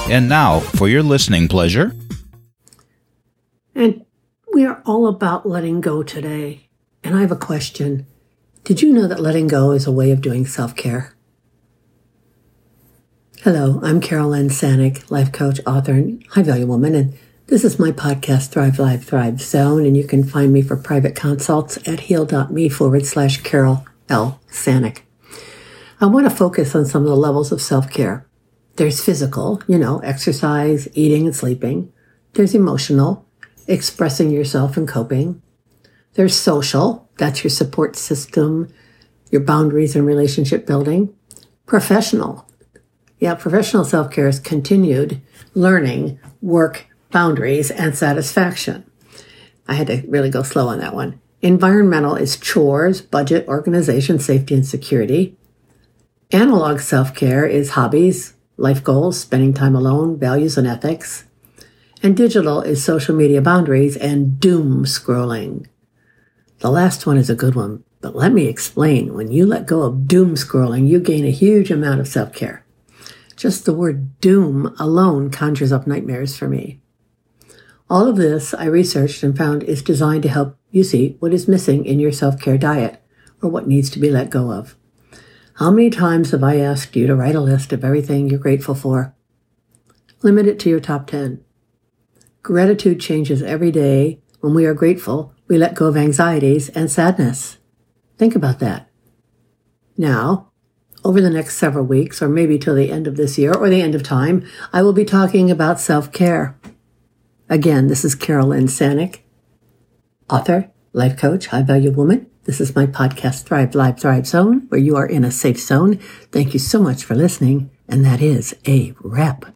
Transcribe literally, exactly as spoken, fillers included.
And now, for your listening pleasure. And we are all about letting go today. And I have a question. Did you know that letting go is a way of doing self-care? Hello, I'm Carol Lynn Sanick, life coach, author, and high-value woman, and this is my podcast, Thrive Live Thrive Zone, and you can find me for private consults at heal.me forward slash Carol L. Sanick. I want to focus on some of the levels of self-care. There's physical, you know, exercise, eating and sleeping. There's emotional, expressing yourself and coping. There's social, that's your support system, your boundaries and relationship building. Professional, yeah, professional self-care is continued learning, work, boundaries, and satisfaction. I had to really go slow on that one. Environmental is chores, budget, organization, safety, and security. Analog self-care is hobbies, life goals, spending time alone, values, and ethics. And digital is social media boundaries and doom scrolling. The last one is a good one, but let me explain. When you let go of doom scrolling, you gain a huge amount of self-care. Just the word doom alone conjures up nightmares for me. All of this I researched and found is designed to help you see what is missing in your self-care diet or what needs to be let go of. How many times have I asked you to write a list of everything you're grateful for? Limit it to your top ten. Gratitude changes every day. When we are grateful, we let go of anxieties and sadness. Think about that. Now, over the next several weeks, or maybe till the end of this year or the end of time, I will be talking about self-care. Again, this is Carol Lynn Sanick, author, life coach, high-value woman. This is my podcast, Thrive Live Thrive Zone, where you are in a safe zone. Thank you so much for listening, and that is a wrap.